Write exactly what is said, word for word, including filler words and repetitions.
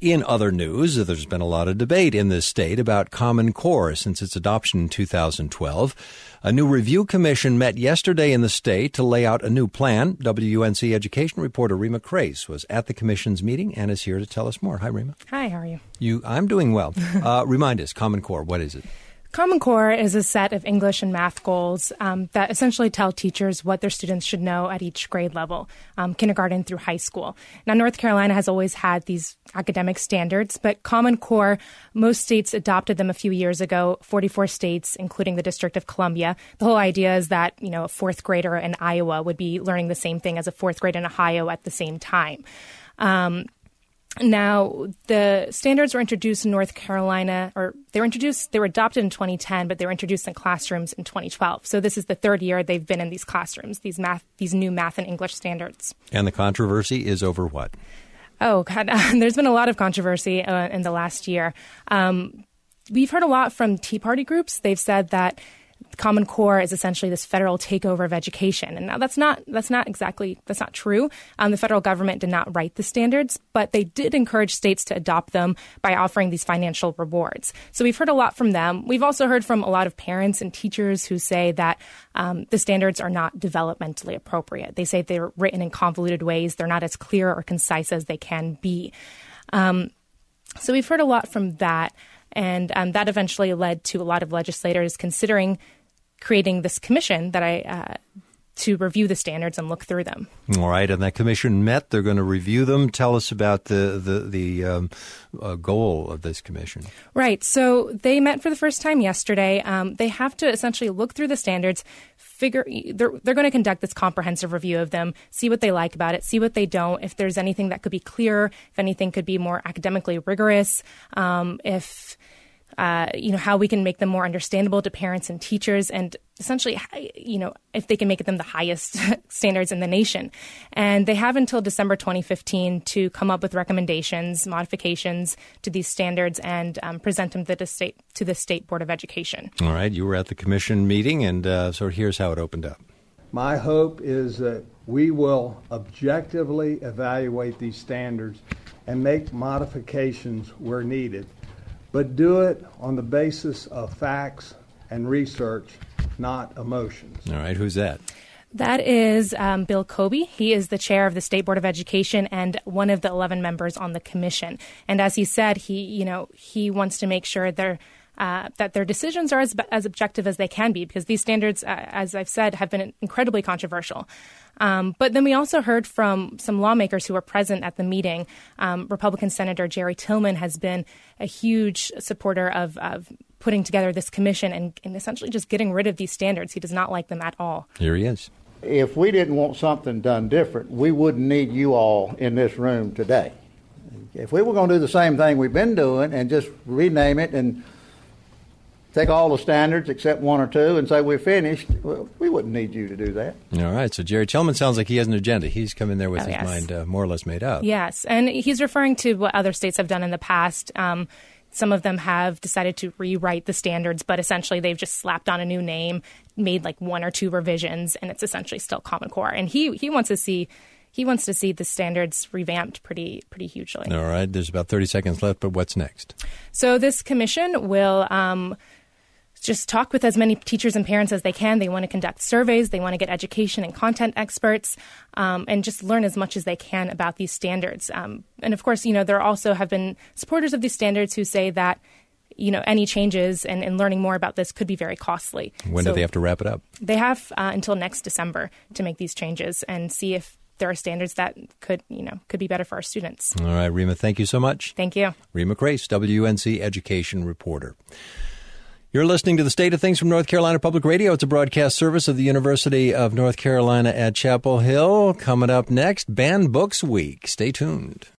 In other news, there's been a lot of debate in this state about Common Core since its adoption in two thousand twelve. A new review commission met yesterday in the state to lay out a new plan. W U N C education reporter Rima Crace was at the commission's meeting and is here to tell us more. Hi, Rima. Hi, how are you? You, I'm doing well. Uh, remind us, Common Core, what is it? Common Core is a set of English and math goals um, that essentially tell teachers what their students should know at each grade level, um, kindergarten through high school. Now, North Carolina has always had these academic standards, but Common Core, most states adopted them a few years ago, forty-four states, including the District of Columbia. The whole idea is that, you know, a fourth grader in Iowa would be learning the same thing as a fourth grader in Ohio at the same time. Um, Now, the standards were introduced in North Carolina, or they were introduced, they were adopted in twenty ten, but they were introduced in classrooms in twenty twelve. So this is the third year they've been in these classrooms, these math, these new math and English standards. And the controversy is over what? Oh, God, there's been a lot of controversy uh, in the last year. Um, we've heard a lot from Tea Party groups. They've said that Common Core is essentially this federal takeover of education. And now that's not that's not exactly that's not true. Um, the federal government did not write the standards, but they did encourage states to adopt them by offering these financial rewards. So we've heard a lot from them. We've also heard from a lot of parents and teachers who say that um, the standards are not developmentally appropriate. They say they're written in convoluted ways. They're not as clear or concise as they can be. Um, so we've heard a lot from that. And um, that eventually led to a lot of legislators considering creating this commission that I uh, to review the standards and look through them. All right, and that commission met. They're going to review them. Tell us about the the, the um, uh, goal of this commission. Right. So they met for the first time yesterday. Um, they have to essentially look through the standards. Figure they're they're going to conduct this comprehensive review of them, see what they like about it, see what they don't, if there's anything that could be clearer, if anything could be more academically rigorous, um, if uh, you know how we can make them more understandable to parents and teachers, and essentially, you know, if they can make them the highest standards in the nation. And they have until December twenty fifteen to come up with recommendations, modifications to these standards, and um, present them to the state to the State Board of Education. All right, you were at the commission meeting, and uh, so here's how it opened up. My hope is that we will objectively evaluate these standards and make modifications where needed, but do it on the basis of facts and research, not emotions. All right, who's that? That is um, Bill Kobe. He is the chair of the State Board of Education and one of the eleven members on the commission. And as he said, he, you know, he wants to make sure they're Uh, that their decisions are as, as objective as they can be, because these standards, uh, as I've said, have been incredibly controversial. Um, but then we also heard from some lawmakers who were present at the meeting. Um, Republican Senator Jerry Tillman has been a huge supporter of, of putting together this commission and, and essentially just getting rid of these standards. He does not like them at all. Here he is. If we didn't want something done different, we wouldn't need you all in this room today. If we were going to do the same thing we've been doing and just rename it and take all the standards except one or two and say we're finished, well, we wouldn't need you to do that. All right. So Jerry Tillman sounds like he has an agenda. He's come in there with oh, his yes. mind uh, more or less made up. Yes. And he's referring to what other states have done in the past. Um, some of them have decided to rewrite the standards, but essentially they've just slapped on a new name, made like one or two revisions, and it's essentially still Common Core. And he, he wants to see he wants to see the standards revamped pretty pretty hugely. All right. There's about thirty seconds left, but what's next? So this commission will um, just talk with as many teachers and parents as they can. They want to conduct surveys. They want to get education and content experts um, and just learn as much as they can about these standards. Um, and of course, you know, there also have been supporters of these standards who say that, you know, any changes and, and learning more about this could be very costly. When so do they have to wrap it up? They have uh, until next December to make these changes and see if there are standards that could, you know, could be better for our students. All right, Rima, thank you so much. Thank you. Rima Crace, W U N C education reporter. You're listening to The State of Things from North Carolina Public Radio. It's a broadcast service of the University of North Carolina at Chapel Hill. Coming up next, Banned Books Week. Stay tuned.